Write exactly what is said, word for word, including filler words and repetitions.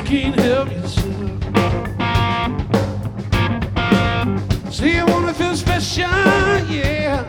can't help yourself. Say you wanna feel special, yeah.